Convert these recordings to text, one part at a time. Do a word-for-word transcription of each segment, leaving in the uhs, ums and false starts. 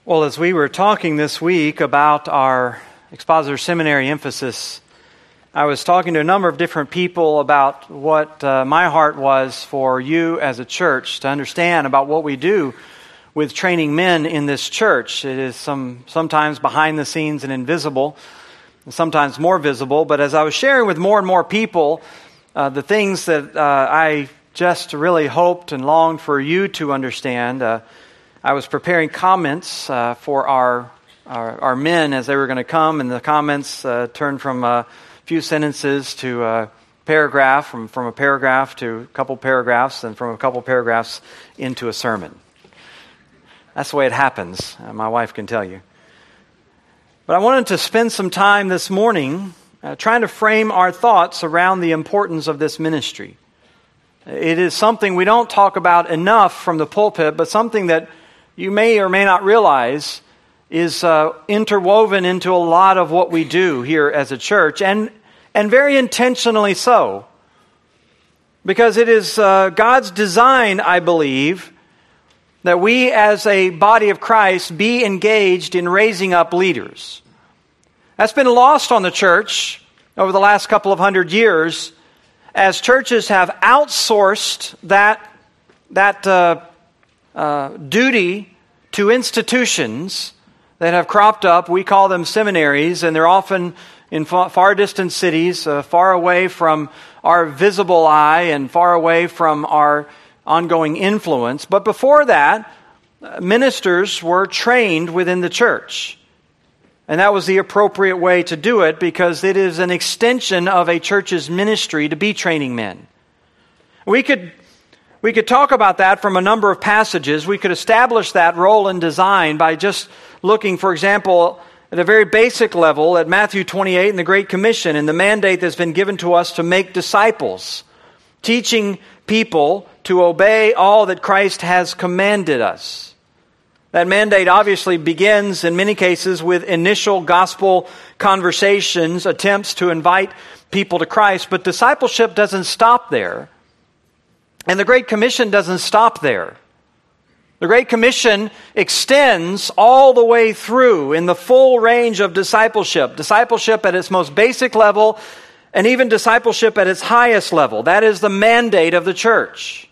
Well, as we were talking this week about our Expositor Seminary emphasis, I was talking to a number of different people about what uh, my heart was for you as a church to understand about what we do with training men in this church. It is some sometimes behind the scenes and invisible, and sometimes more visible. But as I was sharing with more and more people, uh, the things that uh, I just really hoped and longed for you to understand, uh, I was preparing comments uh, for our, our our men as they were going to come, and the comments uh, turned from a few sentences to a paragraph, from, from a paragraph to a couple paragraphs, and from a couple paragraphs into a sermon. That's the way it happens, uh, my wife can tell you. But I wanted to spend some time this morning uh, trying to frame our thoughts around the importance of this ministry. It is something we don't talk about enough from the pulpit, but something that you may or may not realize is uh, interwoven into a lot of what we do here as a church, and and very intentionally so. Because it is uh, God's design, I believe, that we as a body of Christ be engaged in raising up leaders. That's been lost on the church over the last couple of hundred years, as churches have outsourced that, that uh, uh, duty to institutions that have cropped up. We call them seminaries, and they're often in far, far distant cities, uh, far away from our visible eye and far away from our ongoing influence. But before that, uh, ministers were trained within the church. And that was the appropriate way to do it, because it is an extension of a church's ministry to be training men. We could we could talk about that from a number of passages. We could establish that role and design by just looking, for example, at a very basic level at Matthew twenty-eight and the Great Commission and the mandate that's been given to us to make disciples, teaching people to obey all that Christ has commanded us. That mandate obviously begins in many cases with initial gospel conversations, attempts to invite people to Christ, but discipleship doesn't stop there. And the Great Commission doesn't stop there. The Great Commission extends all the way through in the full range of discipleship. Discipleship at its most basic level, and even discipleship at its highest level. That is the mandate of the church.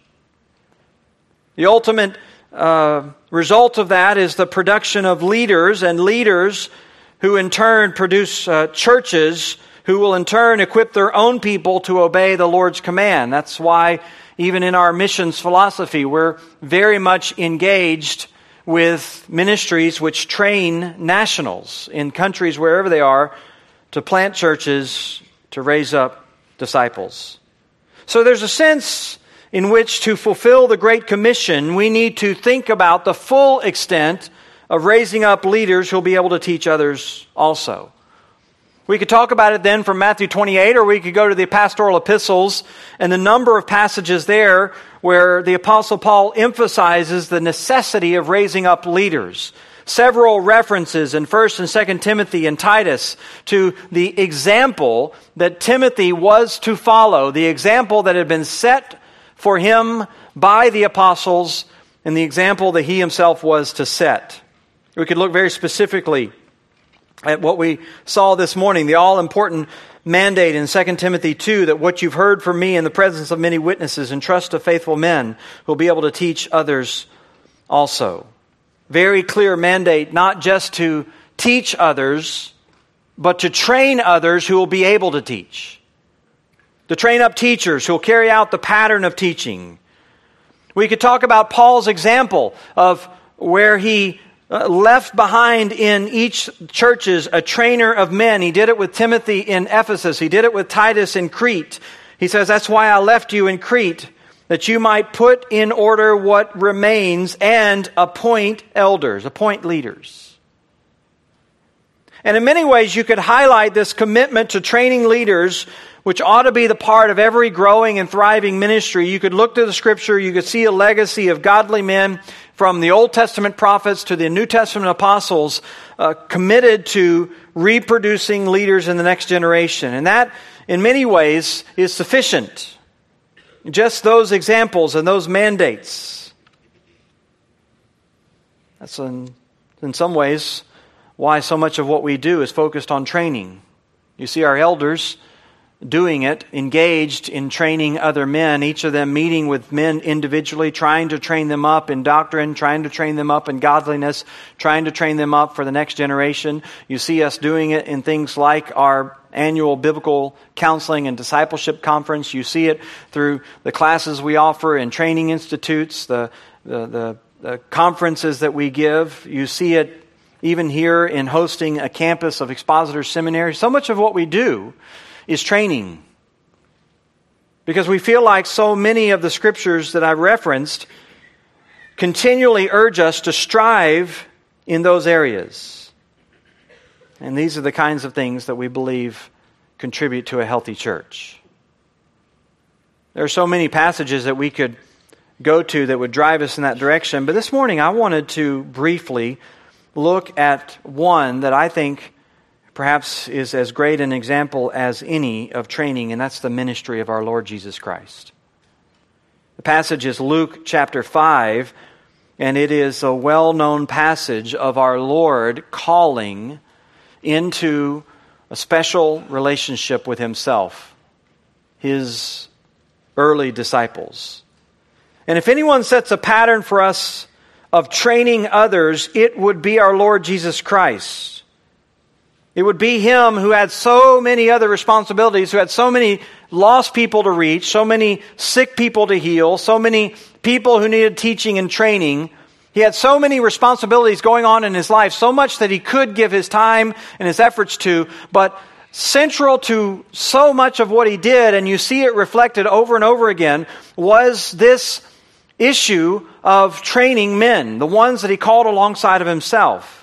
The ultimate uh, result of that is the production of leaders, and leaders who in turn produce uh, churches who will in turn equip their own people to obey the Lord's command. That's why even in our missions philosophy, we're very much engaged with ministries which train nationals in countries wherever they are to plant churches, to raise up disciples. So there's a sense in which to fulfill the Great Commission, we need to think about the full extent of raising up leaders who'll be able to teach others also. We could talk about it then from Matthew twenty-eight, or we could go to the pastoral epistles and the number of passages there where the Apostle Paul emphasizes the necessity of raising up leaders. Several references in First and Second Timothy and Titus to the example that Timothy was to follow, the example that had been set for him by the apostles, and the example that he himself was to set. We could look very specifically at what we saw this morning, the all-important mandate in Second Timothy two, that what you've heard from me in the presence of many witnesses, entrust to faithful men who will be able to teach others also. Very clear mandate, not just to teach others, but to train others who will be able to teach. To train up teachers who will carry out the pattern of teaching. We could talk about Paul's example of where he Uh, left behind in each churches a trainer of men. He did it with Timothy in Ephesus. He did it with Titus in Crete. He says, that's why I left you in Crete, that you might put in order what remains and appoint elders, appoint leaders. And in many ways, you could highlight this commitment to training leaders, which ought to be the part of every growing and thriving ministry. You could look to the Scripture, you could see a legacy of godly men from the Old Testament prophets to the New Testament apostles uh, committed to reproducing leaders in the next generation. And that, in many ways, is sufficient. Just those examples and those mandates. That's an In some ways, why so much of what we do is focused on training. You see our elders doing it, engaged in training other men, each of them meeting with men individually, trying to train them up in doctrine, trying to train them up in godliness, trying to train them up for the next generation. You see us doing it in things like our annual biblical counseling and discipleship conference. You see it through the classes we offer in training institutes, the, the, the, the conferences that we give. You see it even here in hosting a campus of Expositor Seminary. So much of what we do is training. Because we feel like so many of the scriptures that I've referenced continually urge us to strive in those areas. And these are the kinds of things that we believe contribute to a healthy church. There are so many passages that we could go to that would drive us in that direction. But this morning I wanted to briefly look at one that I think perhaps is as great an example as any of training, and that's the ministry of our Lord Jesus Christ. The passage is Luke chapter five, and it is a well-known passage of our Lord calling into a special relationship with Himself, His early disciples. And if anyone sets a pattern for us of training others, it would be our Lord Jesus Christ. It would be Him who had so many other responsibilities, who had so many lost people to reach, so many sick people to heal, so many people who needed teaching and training. He had so many responsibilities going on in His life, so much that He could give His time and His efforts to, but central to so much of what He did, and you see it reflected over and over again, was this issue of training men, the ones that He called alongside of Himself.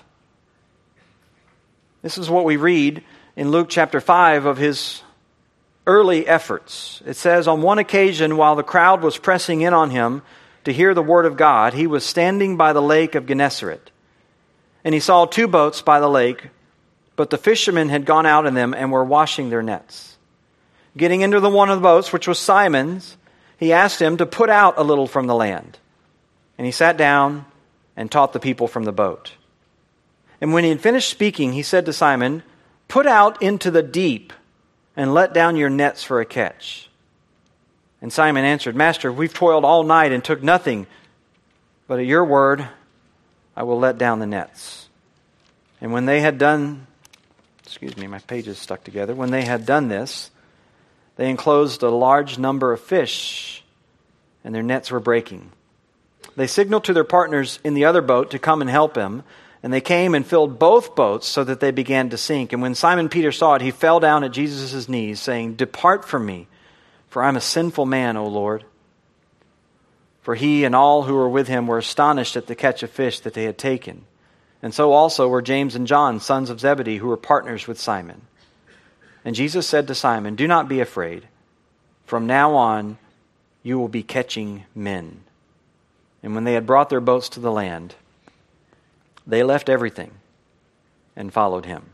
This is what we read in Luke chapter five of His early efforts. It says, on one occasion, while the crowd was pressing in on Him to hear the word of God, He was standing by the lake of Gennesaret. And He saw two boats by the lake, but the fishermen had gone out in them and were washing their nets. Getting into the one of the boats, which was Simon's, He asked him to put out a little from the land. And He sat down and taught the people from the boat. And when He had finished speaking, He said to Simon, put out into the deep and let down your nets for a catch. And Simon answered, Master, we've toiled all night and took nothing, but at your word I will let down the nets. And when they had done, excuse me, my page is stuck together. When they had done this, they enclosed a large number of fish, and their nets were breaking. They signaled to their partners in the other boat to come and help Him. And they came and filled both boats so that they began to sink. And when Simon Peter saw it, he fell down at Jesus' knees, saying, depart from me, for I am a sinful man, O Lord. For he and all who were with him were astonished at the catch of fish that they had taken. And so also were James and John, sons of Zebedee, who were partners with Simon. And Jesus said to Simon, do not be afraid. From now on you will be catching men. And when they had brought their boats to the land, they left everything and followed Him.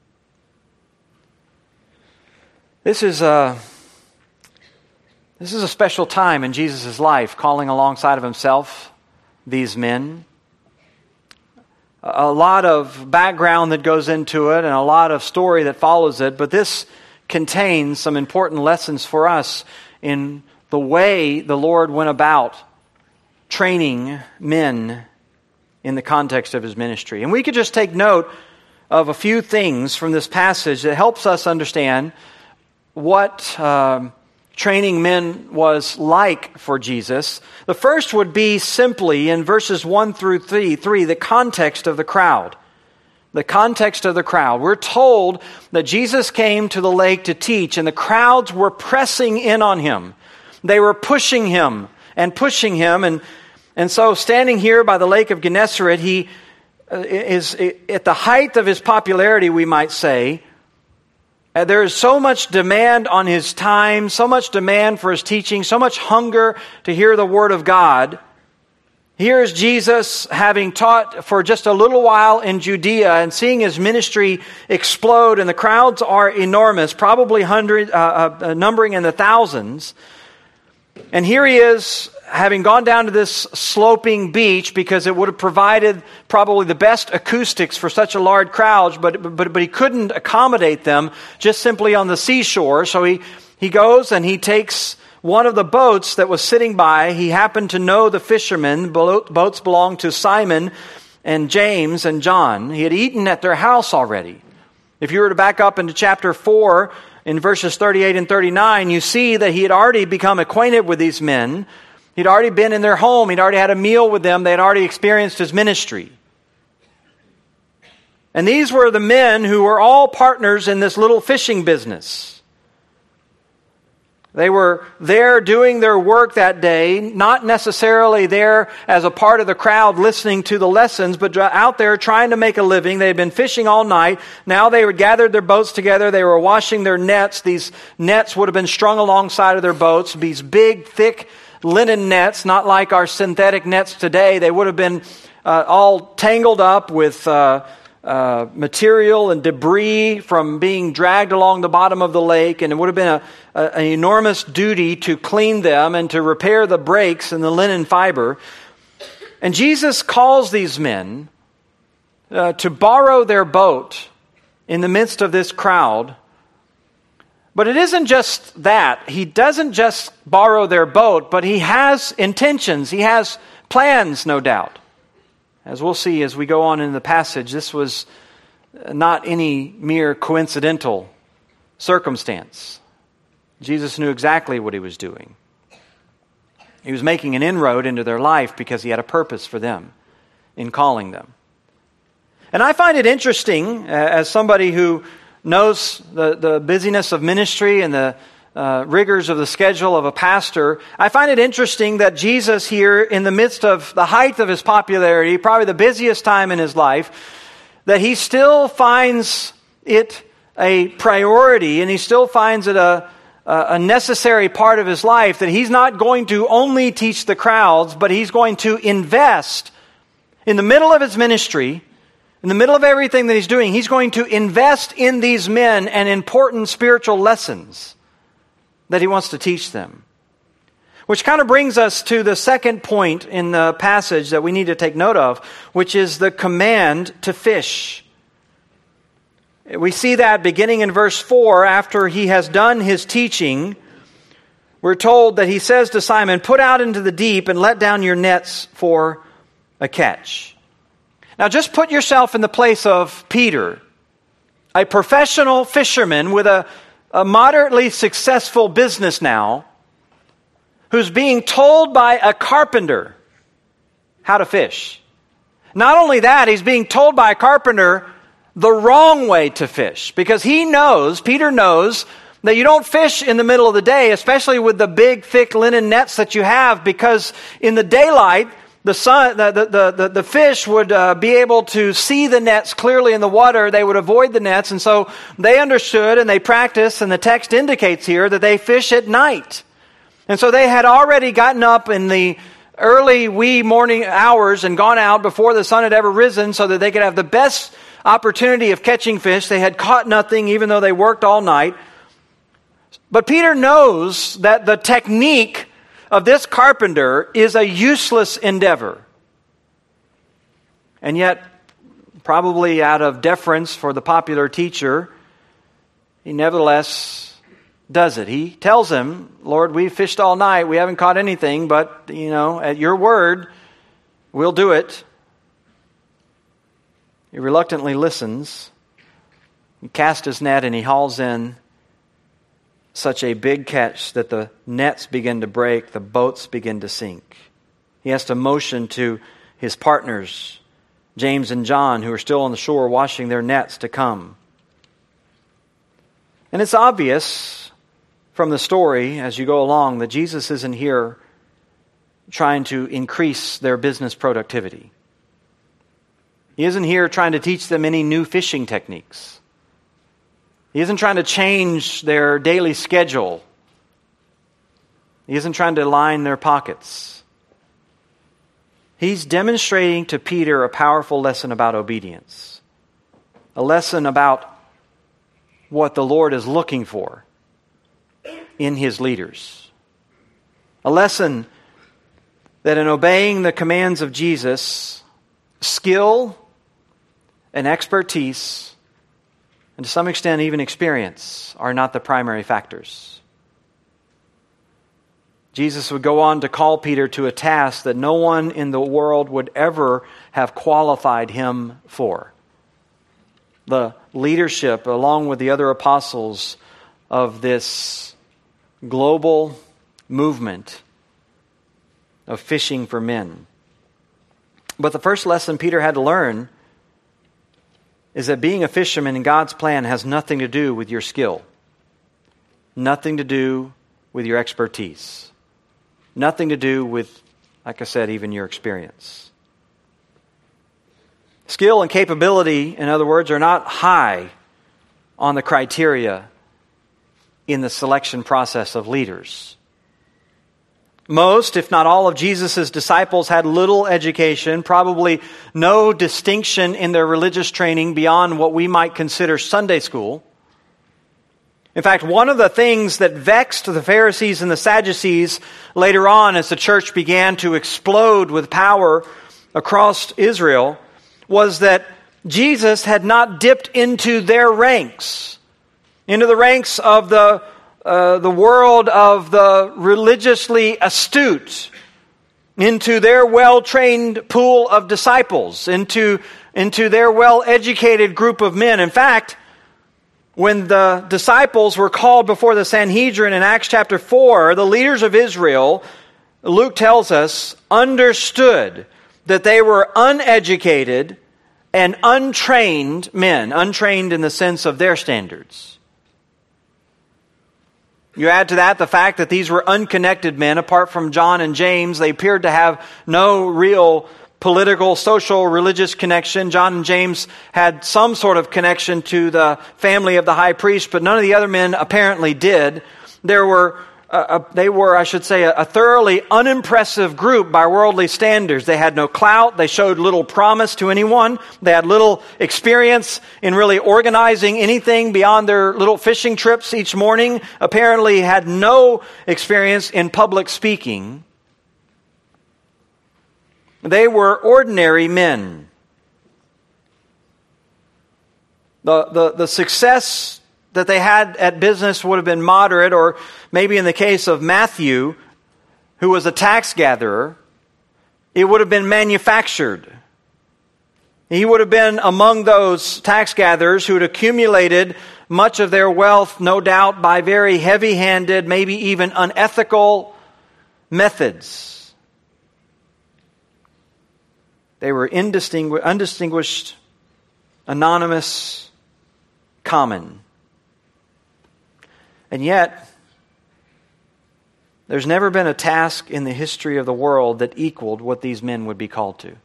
This is a, this is a special time in Jesus' life, calling alongside of Himself these men. A lot of background that goes into it and a lot of story that follows it, but this contains some important lessons for us in the way the Lord went about training men in the context of His ministry. And we could just take note of a few things from this passage that helps us understand what uh, training men was like for Jesus. The first would be simply in verses one through three, three, the context of the crowd. The context of the crowd. We're told that Jesus came to the lake to teach, and the crowds were pressing in on Him. They were pushing Him and pushing Him, and And so standing here by the lake of Gennesaret, He is at the height of His popularity, we might say. There is so much demand on His time, so much demand for His teaching, so much hunger to hear the Word of God. Here is Jesus having taught for just a little while in Judea and seeing His ministry explode, and the crowds are enormous, probably hundred, uh, uh, numbering in the thousands. And here He is having gone down to this sloping beach because it would have provided probably the best acoustics for such a large crowd, but, but, but he couldn't accommodate them just simply on the seashore. So he, he goes and he takes one of the boats that was sitting by. He happened to know the fishermen. Boats belonged to Simon and James and John. He had eaten at their house already. If you were to back up into chapter four, in verses thirty-eight and thirty-nine, you see that he had already become acquainted with these men. He'd already been in their home. He'd already had a meal with them. They had already experienced his ministry. And these were the men who were all partners in this little fishing business. They were there doing their work that day, not necessarily there as a part of the crowd listening to the lessons, but out there trying to make a living. They had been fishing all night. Now they had gathered their boats together. They were washing their nets. These nets would have been strung alongside of their boats. These big, thick linen nets, not like our synthetic nets today. They would have been uh, all tangled up with uh, uh, material and debris from being dragged along the bottom of the lake, and it would have been a, a, an enormous duty to clean them and to repair the breaks in the linen fiber. And Jesus calls these men uh, to borrow their boat in the midst of this crowd. But it isn't just that. He doesn't just borrow their boat, but he has intentions. He has plans, no doubt. As we'll see as we go on in the passage, this was not any mere coincidental circumstance. Jesus knew exactly what he was doing. He was making an inroad into their life because he had a purpose for them in calling them. And I find it interesting, uh, as somebody who knows the, the busyness of ministry and the uh, rigors of the schedule of a pastor, I find it interesting that Jesus here, in the midst of the height of his popularity, probably the busiest time in his life, that he still finds it a priority and he still finds it a, a necessary part of his life, that he's not going to only teach the crowds, but he's going to invest in the middle of his ministry. In the middle of everything that he's doing, he's going to invest in these men and important spiritual lessons that he wants to teach them. Which kind of brings us to the second point in the passage that we need to take note of, which is the command to fish. We see that beginning in verse four, after he has done his teaching, we're told that he says to Simon, "Put out into the deep and let down your nets for a catch." Now just put yourself in the place of Peter, a professional fisherman with a, a moderately successful business now, who's being told by a carpenter how to fish. Not only that, he's being told by a carpenter the wrong way to fish, because he knows, Peter knows, that you don't fish in the middle of the day, especially with the big, thick linen nets that you have, because in the daylight, The sun, the, the, the, the fish would uh, be able to see the nets clearly in the water. They would avoid the nets. And so they understood and they practiced, and the text indicates here that they fish at night. And so they had already gotten up in the early wee morning hours and gone out before the sun had ever risen so that they could have the best opportunity of catching fish. They had caught nothing even though they worked all night. But Peter knows that the technique of this carpenter is a useless endeavor. And yet, probably out of deference for the popular teacher, he nevertheless does it. He tells him, "Lord, we've fished all night. We haven't caught anything, but, you know, at your word, we'll do it." He reluctantly listens. He casts his net and he hauls in such a big catch that the nets begin to break, the boats begin to sink. He has to motion to his partners, James and John, who are still on the shore washing their nets, to come. And it's obvious from the story as you go along that Jesus isn't here trying to increase their business productivity. He isn't here trying to teach them any new fishing techniques. He isn't trying to change their daily schedule. He isn't trying to line their pockets. He's demonstrating to Peter a powerful lesson about obedience. A lesson about what the Lord is looking for in his leaders. A lesson that in obeying the commands of Jesus, skill and expertise, and to some extent even experience, are not the primary factors. Jesus would go on to call Peter to a task that no one in the world would ever have qualified him for. The leadership, along with the other apostles, of this global movement of fishing for men. But the first lesson Peter had to learn is that being a fisherman in God's plan has nothing to do with your skill, nothing to do with your expertise, nothing to do with, like I said, even your experience. Skill and capability, in other words, are not high on the criteria in the selection process of leaders. Most, if not all, of Jesus' disciples had little education, probably no distinction in their religious training beyond what we might consider Sunday school. In fact, one of the things that vexed the Pharisees and the Sadducees later on as the church began to explode with power across Israel was that Jesus had not dipped into their ranks, into the ranks of the uh, the world of the religiously astute, into their well-trained pool of disciples, into, into their well-educated group of men. In fact, when the disciples were called before the Sanhedrin in Acts chapter four, the leaders of Israel, Luke tells us, understood that they were uneducated and untrained men, untrained in the sense of their standards. You add to that the fact that these were unconnected men. Apart from John and James, they appeared to have no real political, social, religious connection. John and James had some sort of connection to the family of the high priest, but none of the other men apparently did. There were, uh, a, they were, I should say, a, a thoroughly unimpressive group by worldly standards. They had no clout. They showed little promise to anyone. They had little experience in really organizing anything beyond their little fishing trips each morning. Apparently had no experience in public speaking. They were ordinary men. The, the, the success that they had at business would have been moderate, or maybe in the case of Matthew, who was a tax gatherer, it would have been manufactured. He would have been among those tax gatherers who had accumulated much of their wealth, no doubt, by very heavy-handed, maybe even unethical methods. They were indistingu- undistinguished, anonymous, common. And yet, there's never been a task in the history of the world that equaled what these men would be called to.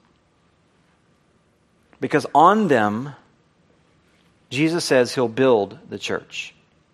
Because on them, Jesus says he'll build the church.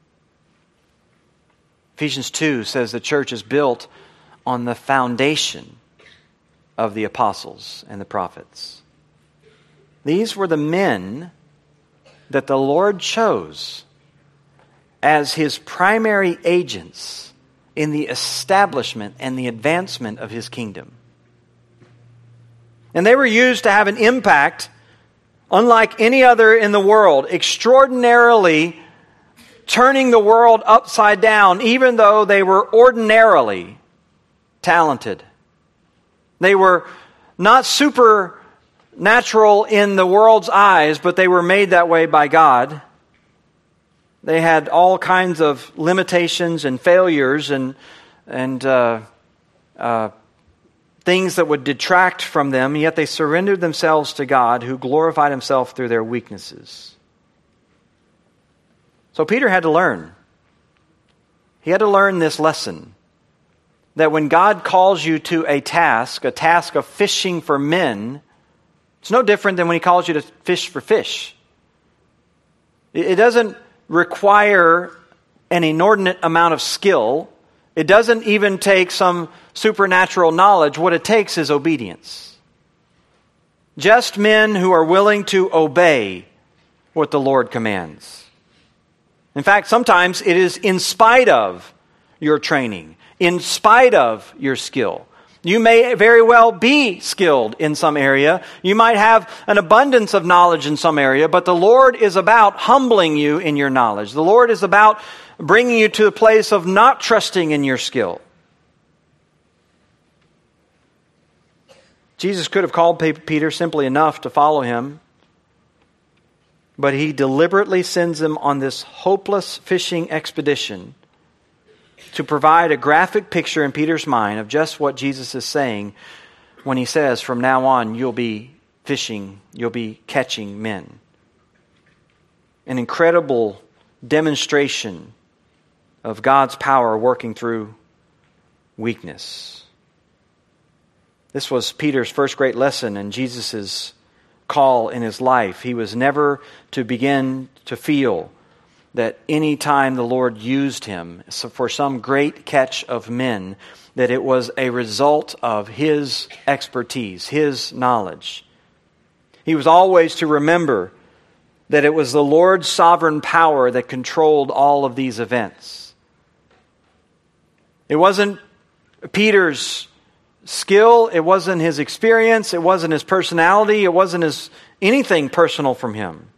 Ephesians two says the church is built on the foundation of the apostles and the prophets. These were the men that the Lord chose as his primary agents in the establishment and the advancement of his kingdom. And they were used to have an impact unlike any other in the world, extraordinarily turning the world upside down, even though they were ordinarily talented. They were not supernatural in the world's eyes, but they were made that way by God. They had all kinds of limitations and failures and and uh, uh, things that would detract from them, yet they surrendered themselves to God, who glorified himself through their weaknesses. So Peter had to learn. He had to learn this lesson, that when God calls you to a task, a task of fishing for men, it's no different than when he calls you to fish for fish. It doesn't require an inordinate amount of skill. It doesn't even take some supernatural knowledge. What it takes is obedience. Just men who are willing to obey what the Lord commands. In fact, sometimes it is in spite of your training, in spite of your skill. You may very well be skilled in some area. You might have an abundance of knowledge in some area, but the Lord is about humbling you in your knowledge. The Lord is about bringing you to a place of not trusting in your skill. Jesus could have called Peter simply enough to follow him, but he deliberately sends him on this hopeless fishing expedition to provide a graphic picture in Peter's mind of just what Jesus is saying when he says, from now on, you'll be fishing, you'll be catching men. An incredible demonstration of God's power working through weakness. This was Peter's first great lesson in Jesus' call in his life. He was never to begin to feel that any time the Lord used him for some great catch of men, that it was a result of his expertise, his knowledge. He was always to remember that it was the Lord's sovereign power that controlled all of these events. It wasn't Peter's skill, it wasn't his experience, it wasn't his personality, it wasn't his anything personal from him.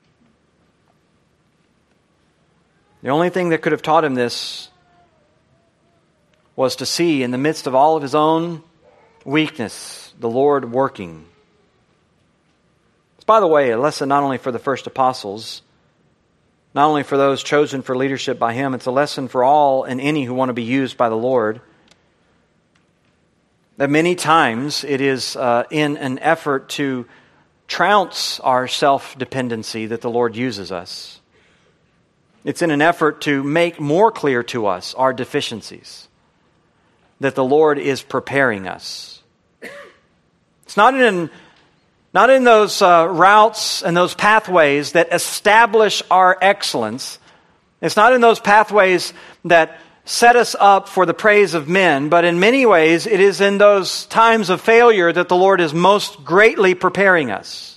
The only thing that could have taught him this was to see in the midst of all of his own weakness, the Lord working. It's, by the way, a lesson not only for the first apostles, not only for those chosen for leadership by him, it's a lesson for all and any who want to be used by the Lord. That many times it is uh, in an effort to trounce our self-dependency that the Lord uses us. It's in an effort to make more clear to us our deficiencies that the Lord is preparing us. It's not in, not in those uh, routes and those pathways that establish our excellence. It's not in those pathways that set us up for the praise of men, but in many ways it is in those times of failure that the Lord is most greatly preparing us.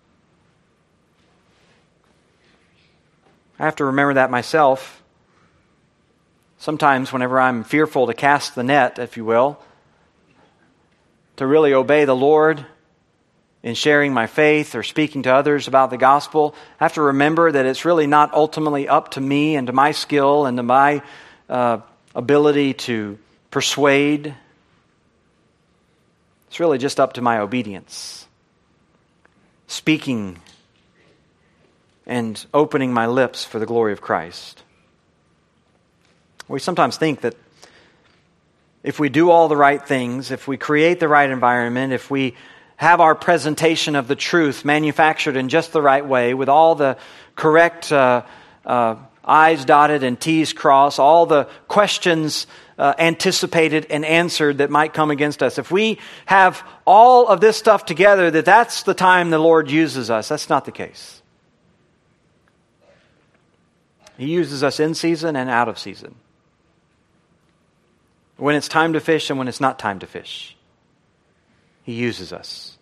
I have to remember that myself. Sometimes whenever I'm fearful to cast the net, if you will, to really obey the Lord in sharing my faith or speaking to others about the gospel, I have to remember that it's really not ultimately up to me and to my skill and to my uh, ability to persuade. It's really just up to my obedience. Speaking and opening my lips for the glory of Christ. We sometimes think that if we do all the right things, if we create the right environment, if we have our presentation of the truth manufactured in just the right way, with all the correct uh, uh, I's dotted and T's crossed, all the questions uh, anticipated and answered that might come against us, if we have all of this stuff together, that that's the time the Lord uses us. That's not the case. He uses us in season and out of season. When it's time to fish and when it's not time to fish. He uses us.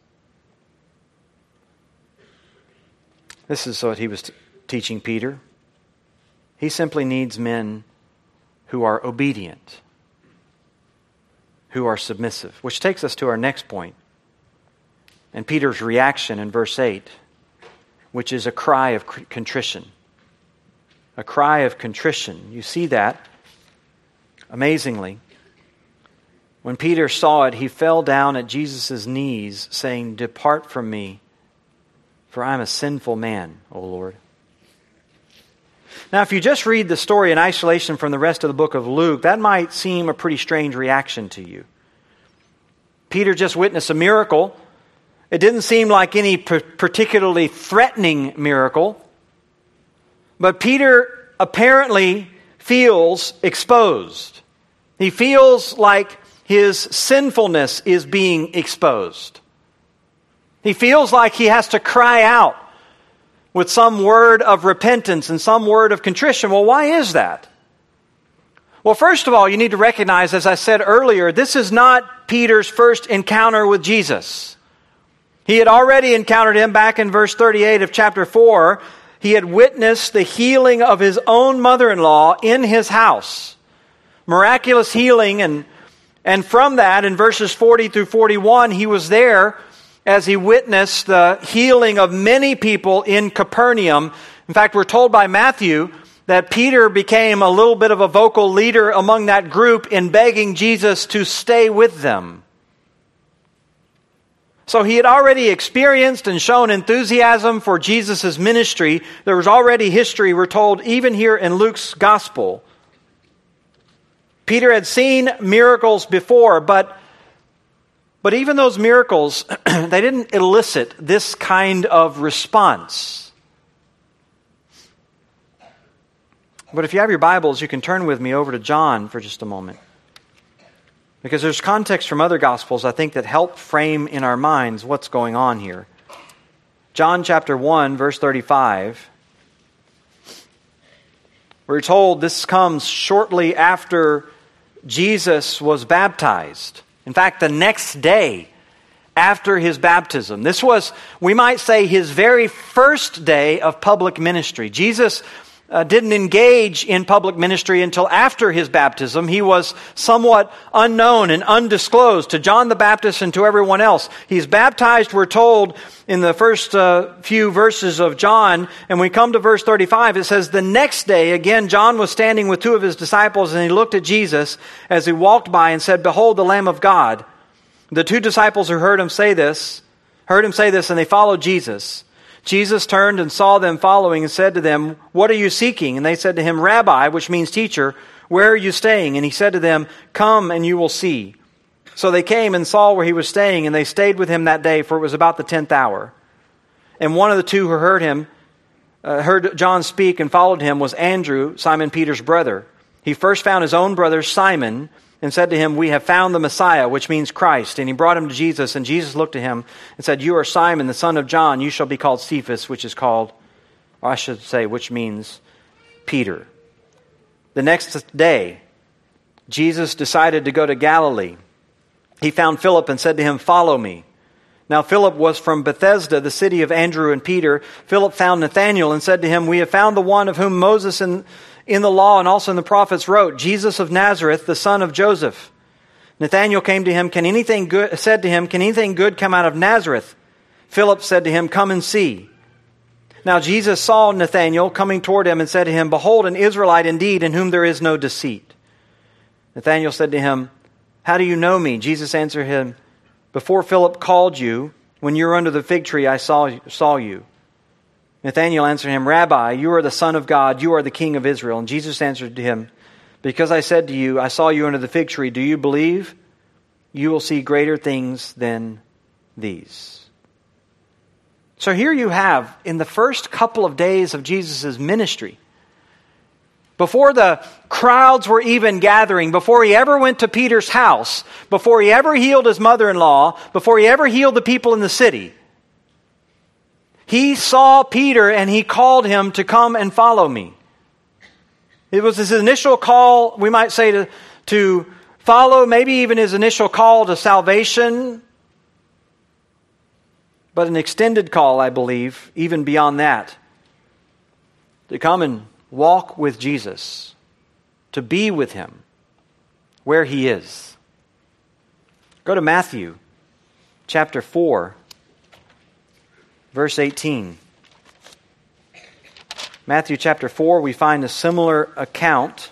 This is what he was t- teaching Peter. He simply needs men who are obedient, who are submissive. Which takes us to our next point. And Peter's reaction in verse eight, which is a cry of contrition. A cry of contrition. You see that, amazingly. When Peter saw it, he fell down at Jesus' knees, saying, "Depart from me, for I am a sinful man, O Lord." Now, if you just read the story in isolation from the rest of the book of Luke, that might seem a pretty strange reaction to you. Peter just witnessed a miracle. It didn't seem like any particularly threatening miracle. But Peter apparently feels exposed. He feels like his sinfulness is being exposed. He feels like he has to cry out with some word of repentance and some word of contrition. Well, why is that? Well, first of all, you need to recognize, as I said earlier, this is not Peter's first encounter with Jesus. He had already encountered him back in verse thirty-eight of chapter four. He had witnessed the healing of his own mother-in-law in his house. Miraculous healing and And from that, in verses forty through forty-one, he was there as he witnessed the healing of many people in Capernaum. In fact, we're told by Matthew that Peter became a little bit of a vocal leader among that group in begging Jesus to stay with them. So he had already experienced and shown enthusiasm for Jesus' ministry. There was already history, we're told, even here in Luke's gospel. Peter had seen miracles before, but, but even those miracles, they didn't elicit this kind of response. But if you have your Bibles, you can turn with me over to John for just a moment. Because there's context from other Gospels, I think, that help frame in our minds what's going on here. John chapter one, verse thirty-five. We're told this comes shortly after Jesus was baptized. In fact, the next day after his baptism. This was, we might say, his very first day of public ministry. Jesus Uh, didn't engage in public ministry until after his baptism. He was somewhat unknown and undisclosed to John the Baptist and to everyone else. He's baptized, we're told, in the first uh, few verses of John. And we come to verse thirty-five. It says, "The next day, again, John was standing with two of his disciples, and he looked at Jesus as he walked by and said, 'Behold, the Lamb of God.' The two disciples who heard him say this, heard him say this, and they followed Jesus. Jesus turned and saw them following and said to them, 'What are you seeking?' And they said to him, 'Rabbi,' which means teacher, 'where are you staying?' And he said to them, 'Come and you will see.' So they came and saw where he was staying, and they stayed with him that day, for it was about the tenth hour. And one of the two who heard him, uh, heard John speak and followed him was Andrew, Simon Peter's brother. He first found his own brother Simon and said to him, 'We have found the Messiah,' which means Christ. And he brought him to Jesus, and Jesus looked at him and said, 'You are Simon, the son of John. You shall be called Cephas,' which is called, or I should say, which means Peter." The next day, Jesus decided to go to Galilee. He found Philip and said to him, "Follow me." Now Philip was from Bethsaida, the city of Andrew and Peter. Philip found Nathanael and said to him, "We have found the one of whom Moses and in the law and also in the prophets wrote, Jesus of Nazareth, the son of Joseph." Nathanael came to him, can anything good, said to him, "Can anything good come out of Nazareth?" Philip said to him, "Come and see." Now Jesus saw Nathanael coming toward him and said to him, "Behold, an Israelite indeed, in whom there is no deceit." Nathanael said to him, "How do you know me?" Jesus answered him, "Before Philip called you, when you were under the fig tree, I saw, saw you." Nathanael answered him, "Rabbi, you are the Son of God, you are the King of Israel." And Jesus answered to him, "Because I said to you, I saw you under the fig tree, do you believe? You will see greater things than these." So here you have, in the first couple of days of Jesus' ministry, before the crowds were even gathering, before he ever went to Peter's house, before he ever healed his mother-in-law, before he ever healed the people in the city, he saw Peter and he called him to come and follow me. It was his initial call, we might say, to, to follow, maybe even his initial call to salvation, but an extended call, I believe, even beyond that, to come and walk with Jesus, to be with him where he is. Go to Matthew chapter four. Verse eighteen. Matthew chapter four, we find a similar account.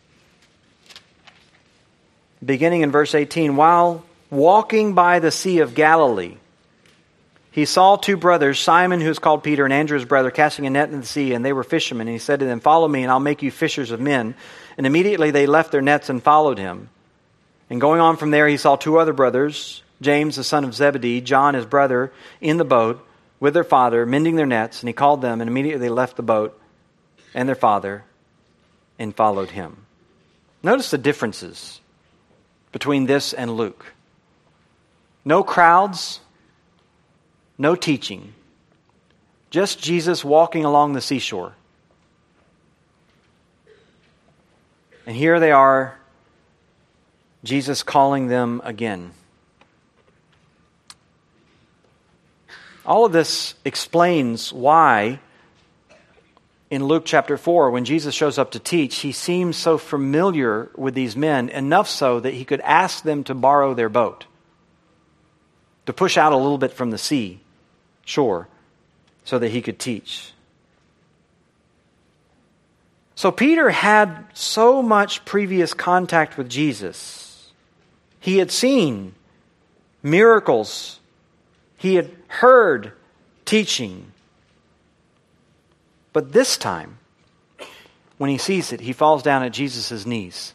Beginning in verse eighteen. "While walking by the Sea of Galilee, he saw two brothers, Simon, who is called Peter, and Andrew his brother, casting a net in the sea, and they were fishermen. And he said to them, 'Follow me, and I'll make you fishers of men.' And immediately they left their nets and followed him. And going on from there, he saw two other brothers, James the son of Zebedee, John his brother, in the boat with their father, mending their nets, and he called them, and immediately they left the boat and their father and followed him." Notice the differences between this and Luke. No crowds, no teaching, just Jesus walking along the seashore. And here they are, Jesus calling them again. All of this explains why in Luke chapter four, when Jesus shows up to teach, he seems so familiar with these men, enough so that he could ask them to borrow their boat, to push out a little bit from the sea shore so that he could teach. So Peter had so much previous contact with Jesus. He had seen miracles. He had heard teaching. But this time, when he sees it, he falls down at Jesus' knees.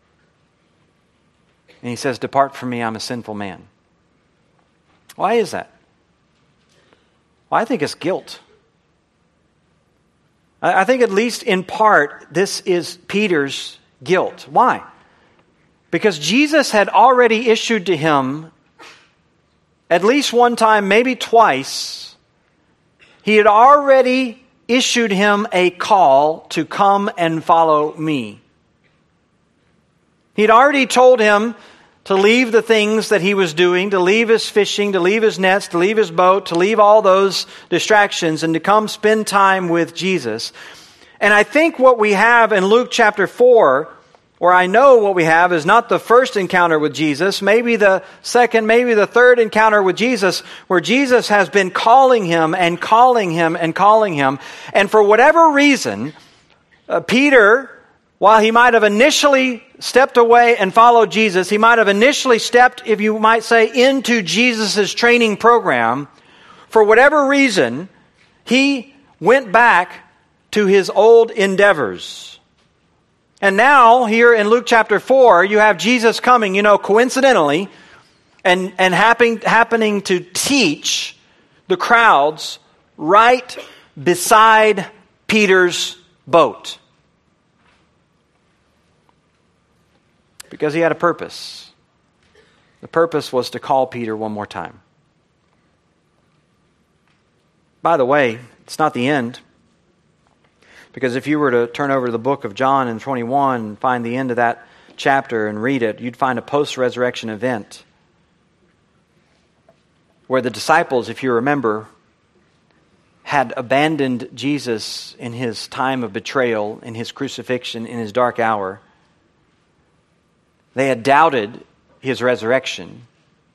And he says, "Depart from me, I'm a sinful man." Why is that? Well, I think it's guilt. I think at least in part, this is Peter's guilt. Why? Because Jesus had already issued to him, at least one time, maybe twice, he had already issued him a call to come and follow me. He'd already told him to leave the things that he was doing, to leave his fishing, to leave his nets, to leave his boat, to leave all those distractions and to come spend time with Jesus. And I think what we have in Luke chapter four, or I know what we have, is not the first encounter with Jesus, maybe the second, maybe the third encounter with Jesus, where Jesus has been calling him and calling him and calling him. And for whatever reason, uh, Peter, while he might have initially stepped away and followed Jesus, he might have initially stepped, if you might say, into Jesus' training program. For whatever reason, he went back to his old endeavors. And now, here in Luke chapter four, you have Jesus coming, you know, coincidentally, and, and happening, happening to teach the crowds right beside Peter's boat. Because he had a purpose. The purpose was to call Peter one more time. By the way, it's not the end. Because if you were to turn over to the book of John in twenty-one and find the end of that chapter and read it, you'd find a post-resurrection event where the disciples, if you remember, had abandoned Jesus in his time of betrayal, in his crucifixion, in his dark hour. They had doubted his resurrection.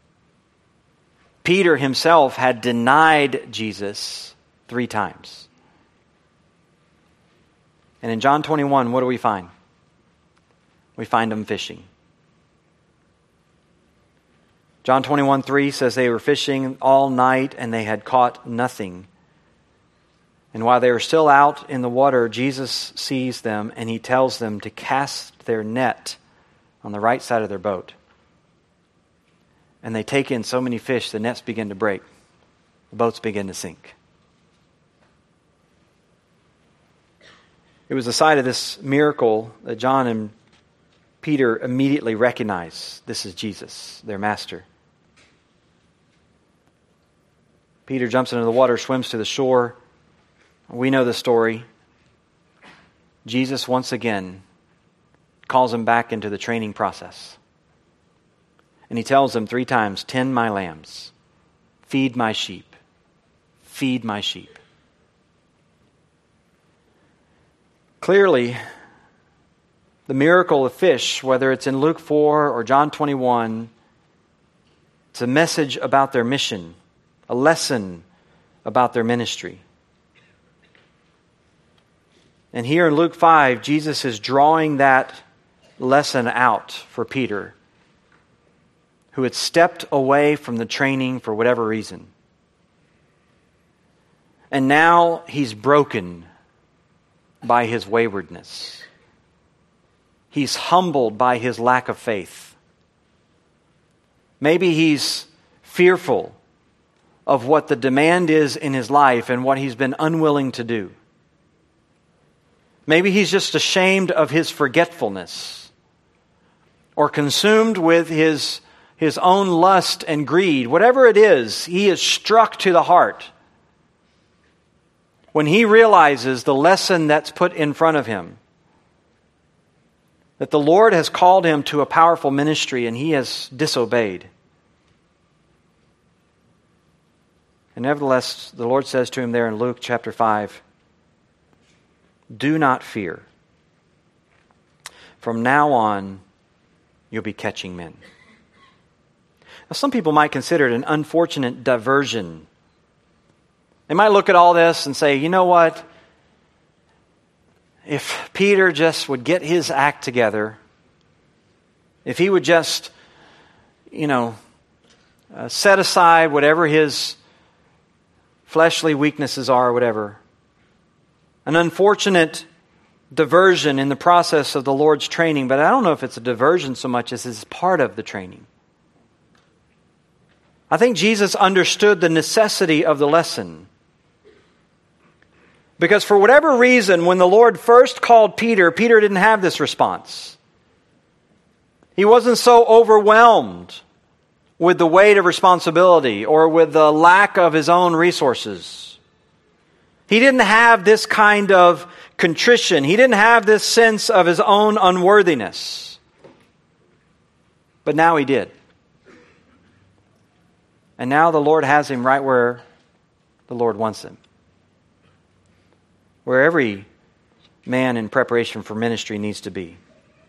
Peter himself had denied Jesus three times. And in John twenty-one, what do we find? We find them fishing. John twenty-one three says they were fishing all night and they had caught nothing. And while they were still out in the water, Jesus sees them and he tells them to cast their net on the right side of their boat. And they take in so many fish, the nets begin to break. The boats begin to sink. It was the sight of this miracle that John and Peter immediately recognized this is Jesus, their master. Peter jumps into the water, swims to the shore. We know the story. Jesus once again calls him back into the training process. And he tells them three times, "Tend my lambs, feed my sheep, feed my sheep." Clearly, the miracle of fish, whether it's in Luke four or John twenty-one, it's a message about their mission, a lesson about their ministry. And here in Luke five, Jesus is drawing that lesson out for Peter, who had stepped away from the training for whatever reason. And now he's broken by his waywardness. He's humbled by his lack of faith. Maybe he's fearful of what the demand is in his life and what he's been unwilling to do. Maybe he's just ashamed of his forgetfulness or consumed with his, his own lust and greed. Whatever it is, he is struck to the heart when he realizes the lesson that's put in front of him. That the Lord has called him to a powerful ministry and he has disobeyed. And nevertheless, the Lord says to him there in Luke chapter five, Do not fear. From now on, you'll be catching men. Now, some people might consider it an unfortunate diversion. They might look at all this and say, you know what? If Peter just would get his act together, if he would just, you know, uh, set aside whatever his fleshly weaknesses are or whatever, an unfortunate diversion in the process of the Lord's training, but I don't know if it's a diversion so much as it's part of the training. I think Jesus understood the necessity of the lesson. Because for whatever reason, when the Lord first called Peter, Peter didn't have this response. He wasn't so overwhelmed with the weight of responsibility or with the lack of his own resources. He didn't have this kind of contrition. He didn't have this sense of his own unworthiness. But now he did. And now the Lord has him right where the Lord wants him. Where every man in preparation for ministry needs to be.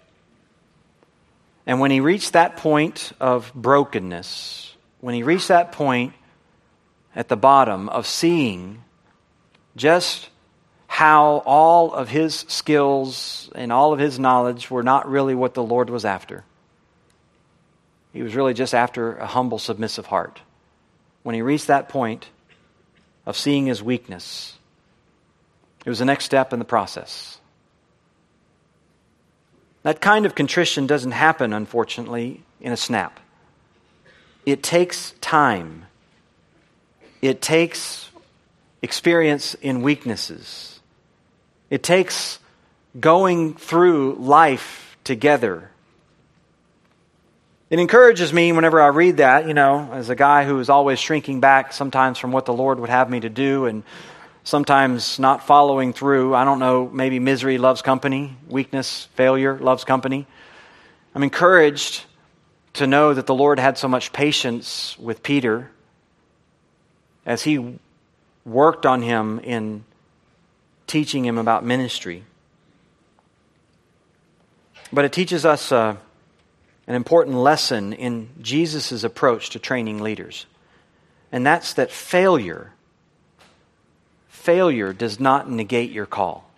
And when he reached that point of brokenness, when he reached that point at the bottom of seeing just how all of his skills and all of his knowledge were not really what the Lord was after. He was really just after a humble, submissive heart. When he reached that point of seeing his weakness, it was the next step in the process. That kind of contrition doesn't happen, unfortunately, in a snap. It takes time. It takes experience in weaknesses. It takes going through life together. It encourages me whenever I read that, you know, as a guy who is always shrinking back sometimes from what the Lord would have me to do and sometimes not following through. I don't know, maybe misery loves company, weakness, failure loves company. I'm encouraged to know that the Lord had so much patience with Peter as he worked on him in teaching him about ministry. But it teaches us uh, an important lesson in Jesus' approach to training leaders. And that's that failure, failure does not negate your call.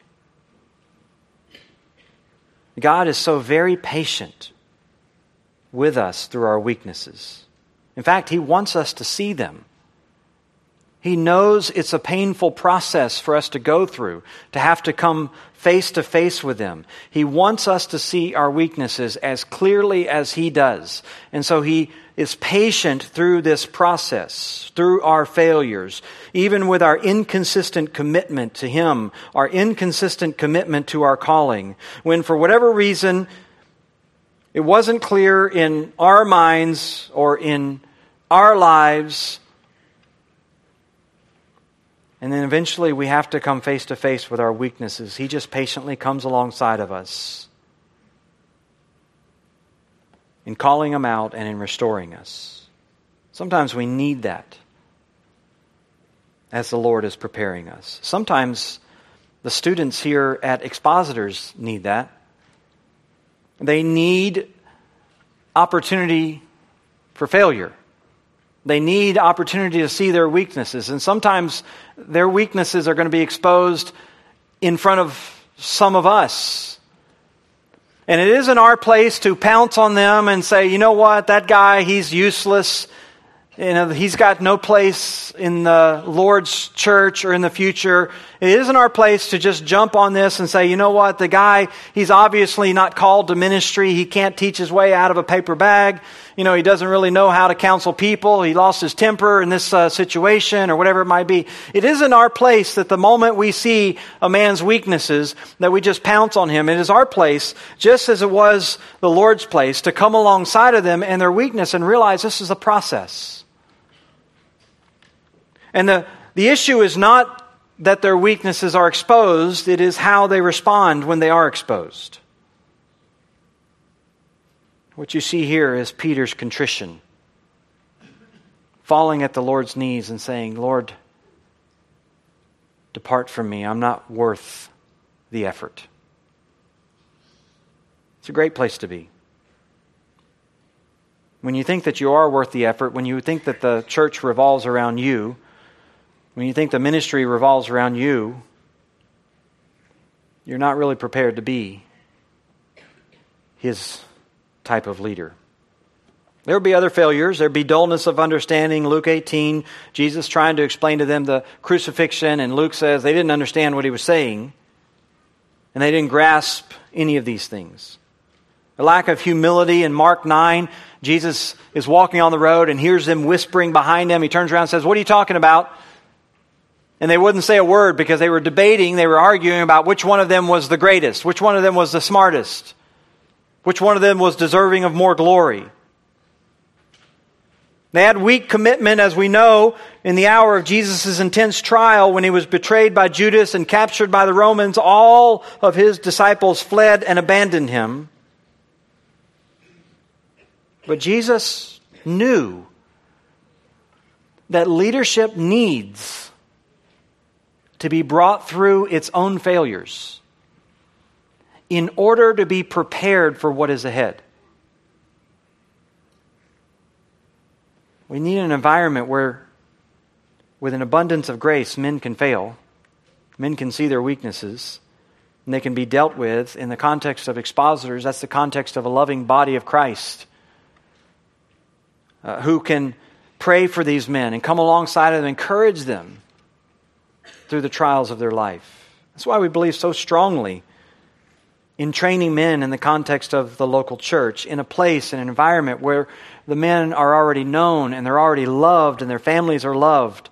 God is so very patient with us through our weaknesses. In fact, He wants us to see them. He knows it's a painful process for us to go through, to have to come face to face with them. He wants us to see our weaknesses as clearly as He does. And so He is patient through this process, through our failures, even with our inconsistent commitment to Him, our inconsistent commitment to our calling. When for whatever reason, it wasn't clear in our minds or in our lives, and then eventually we have to come face to face with our weaknesses. He just patiently comes alongside of us in calling them out and in restoring us. Sometimes we need that as the Lord is preparing us. Sometimes the students here at Expositors need that. They need opportunity for failure. They need opportunity to see their weaknesses. And sometimes their weaknesses are going to be exposed in front of some of us. And it isn't our place to pounce on them and say, you know what, that guy, he's useless. You know, he's got no place in the Lord's church or in the future. It isn't our place to just jump on this and say, you know what, the guy, he's obviously not called to ministry. He can't teach his way out of a paper bag. You know, he doesn't really know how to counsel people. He lost his temper in this uh, situation or whatever it might be. It isn't our place that the moment we see a man's weaknesses that we just pounce on him. It is our place, just as it was the Lord's place, to come alongside of them and their weakness and realize this is a process. And the, the issue is not that their weaknesses are exposed, it is how they respond when they are exposed. What you see here is Peter's contrition, falling at the Lord's knees and saying, Lord, depart from me, I'm not worth the effort. It's a great place to be. When you think that you are worth the effort, when you think that the church revolves around you, when you think the ministry revolves around you, you're not really prepared to be his type of leader. There will be other failures. There will be dullness of understanding. Luke eighteen, Jesus trying to explain to them the crucifixion, and Luke says they didn't understand what he was saying, and they didn't grasp any of these things. A lack of humility in Mark nine. Jesus is walking on the road and hears them whispering behind him. He turns around and says, "What are you talking about?" And they wouldn't say a word because they were debating, they were arguing about which one of them was the greatest, which one of them was the smartest, which one of them was deserving of more glory. They had weak commitment, as we know, in the hour of Jesus' intense trial when he was betrayed by Judas and captured by the Romans. All of his disciples fled and abandoned him. But Jesus knew that leadership needs to be brought through its own failures in order to be prepared for what is ahead. We need an environment where, with an abundance of grace, men can fail, men can see their weaknesses, and they can be dealt with in the context of expositors. That's the context of a loving body of Christ. Uh, who can pray for these men and come alongside of them, encourage them through the trials of their life. That's why we believe so strongly in training men in the context of the local church, in a place, in an environment where the men are already known and they're already loved and their families are loved.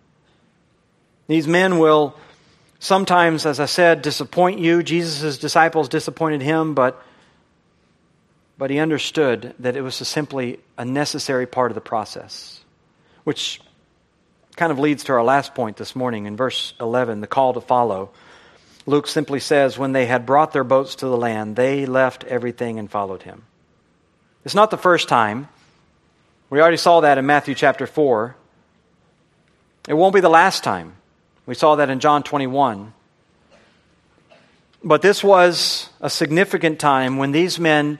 These men will sometimes, as I said, disappoint you. Jesus' disciples disappointed him, but But he understood that it was simply a necessary part of the process. Which kind of leads to our last point this morning in verse eleven, the call to follow. Luke simply says, when they had brought their boats to the land, they left everything and followed him. It's not the first time. We already saw that in Matthew chapter four. It won't be the last time. We saw that in John twenty-one. But this was a significant time when these men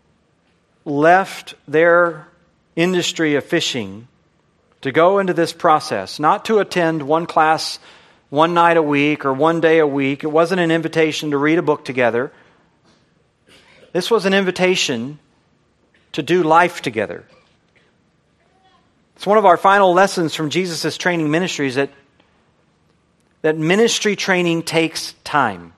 left their industry of fishing to go into this process, not to attend one class one night a week or one day a week. It wasn't an invitation to read a book together. This was an invitation to do life together. It's one of our final lessons from Jesus' training ministries that, that ministry training takes time.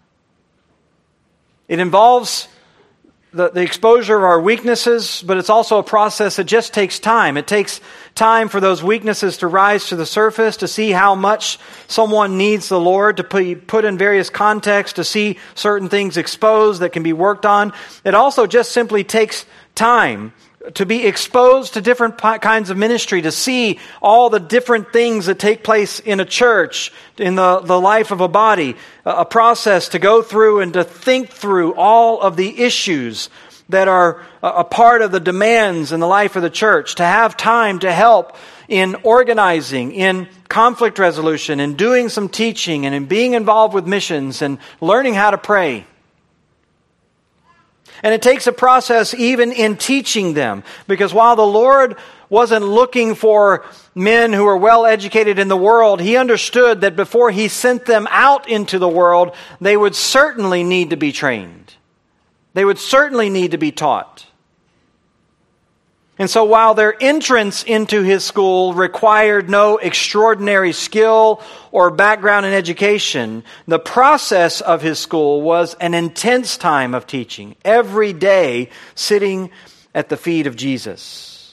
It involves The, the exposure of our weaknesses, but it's also a process that just takes time. It takes time for those weaknesses to rise to the surface, to see how much someone needs the Lord, to put, put in various contexts, to see certain things exposed that can be worked on. It also just simply takes time to be exposed to different kinds of ministry, to see all the different things that take place in a church, in the, the life of a body, a process to go through and to think through all of the issues that are a part of the demands in the life of the church, to have time to help in organizing, in conflict resolution, in doing some teaching, and in being involved with missions and learning how to pray. And it takes a process even in teaching them. Because while the Lord wasn't looking for men who were well educated in the world, He understood that before He sent them out into the world, they would certainly need to be trained. They would certainly need to be taught. And so while their entrance into His school required no extraordinary skill or background in education, the process of His school was an intense time of teaching, every day sitting at the feet of Jesus.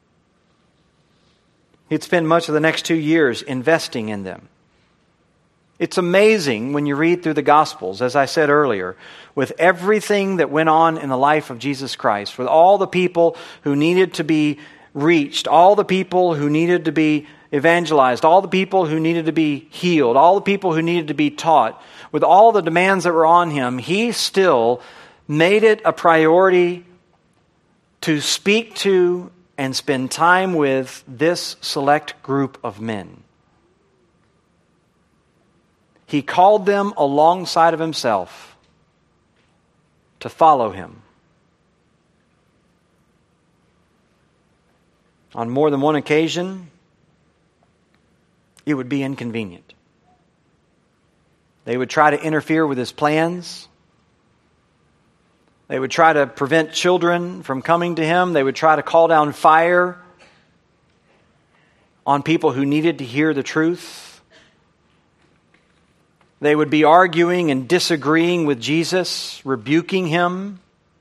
He'd spend much of the next two years investing in them. It's amazing when you read through the Gospels, as I said earlier, with everything that went on in the life of Jesus Christ, with all the people who needed to be reached, all the people who needed to be evangelized, all the people who needed to be healed, all the people who needed to be taught, with all the demands that were on Him, He still made it a priority to speak to and spend time with this select group of men. He called them alongside of himself to follow him. On more than one occasion, it would be inconvenient. They would try to interfere with his plans. They would try to prevent children from coming to him. They would try to call down fire on people who needed to hear the truth. They would be arguing and disagreeing with Jesus, rebuking him.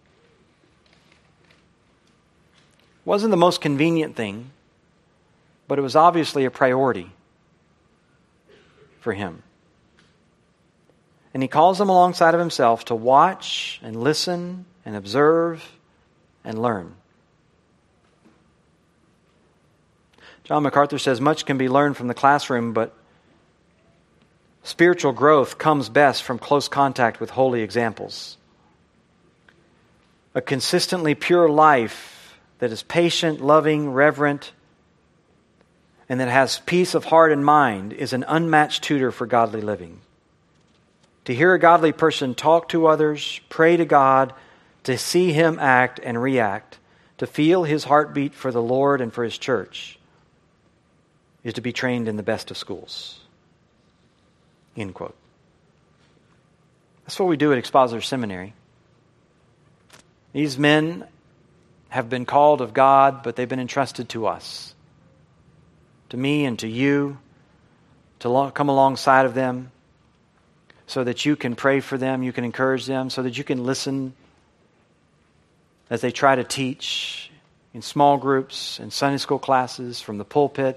It wasn't the most convenient thing, but it was obviously a priority for him. And he calls them alongside of himself to watch and listen and observe and learn. John MacArthur says, much can be learned from the classroom, but spiritual growth comes best from close contact with holy examples. A consistently pure life that is patient, loving, reverent, and that has peace of heart and mind is an unmatched tutor for godly living. To hear a godly person talk to others, pray to God, to see him act and react, to feel his heartbeat for the Lord and for his church, is to be trained in the best of schools. End quote. That's what we do at Expositor Seminary. These men have been called of God, but they've been entrusted to us. To me and to you, to lo- come alongside of them, so that you can pray for them, you can encourage them, so that you can listen as they try to teach in small groups, in Sunday school classes, from the pulpit,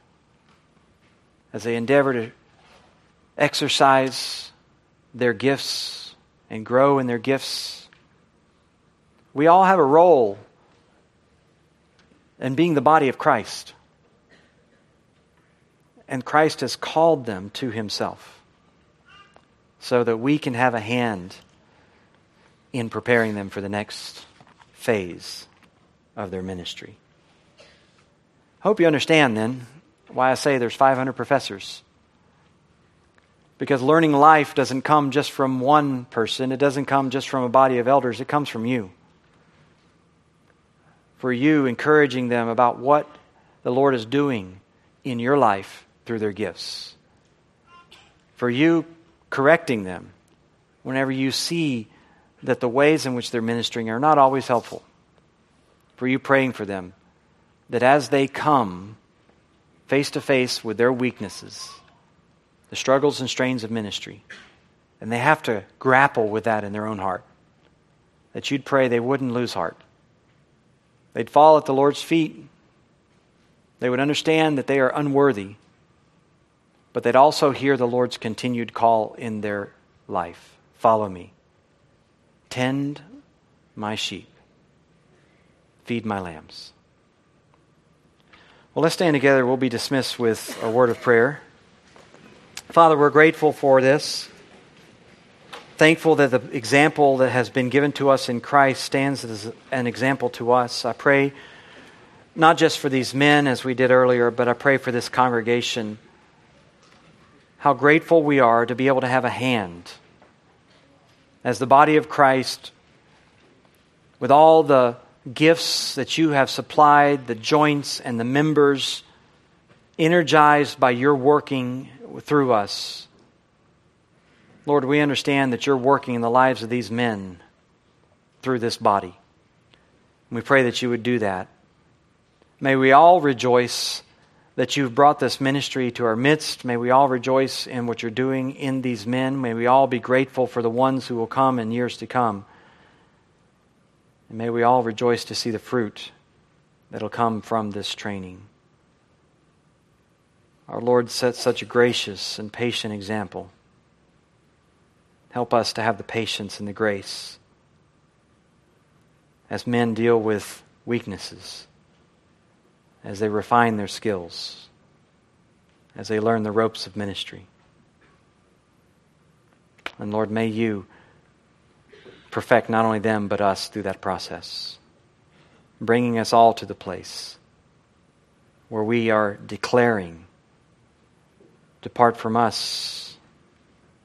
as they endeavor to exercise their gifts and grow in their gifts. We all have a role in being the body of Christ. And Christ has called them to himself, so that we can have a hand in preparing them for the next phase of their ministry. I hope you understand then why I say there's five hundred professors. Because learning life doesn't come just from one person. It doesn't come just from a body of elders. It comes from you. For you encouraging them about what the Lord is doing in your life through their gifts. For you correcting them whenever you see that the ways in which they're ministering are not always helpful. For you praying for them that as they come face to face with their weaknesses, the struggles and strains of ministry, and they have to grapple with that in their own heart, that you'd pray they wouldn't lose heart. They'd fall at the Lord's feet. They would understand that they are unworthy, but they'd also hear the Lord's continued call in their life. Follow me. Tend my sheep. Feed my lambs. Well, let's stand together. We'll be dismissed with a word of prayer. Father, we're grateful for this. Thankful that the example that has been given to us in Christ stands as an example to us. I pray not just for these men as we did earlier, but I pray for this congregation. How grateful we are to be able to have a hand as the body of Christ, with all the gifts that you have supplied, the joints and the members, energized by your working through us. Lord, we understand that you're working in the lives of these men through this body. We pray that you would do that. May we all rejoice that you've brought this ministry to our midst. May we all rejoice in what you're doing in these men. May we all be grateful for the ones who will come in years to come. And may we all rejoice to see the fruit that'll come from this training. Our Lord set such a gracious and patient example. Help us to have the patience and the grace as men deal with weaknesses, as they refine their skills, as they learn the ropes of ministry. And Lord, may you perfect not only them but us through that process, bringing us all to the place where we are declaring, depart from us,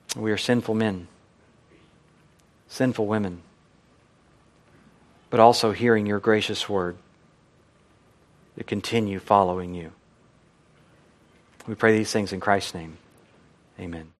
We are sinful men, sinful women, but also hearing your gracious word to continue following you. We pray these things in Christ's name. Amen.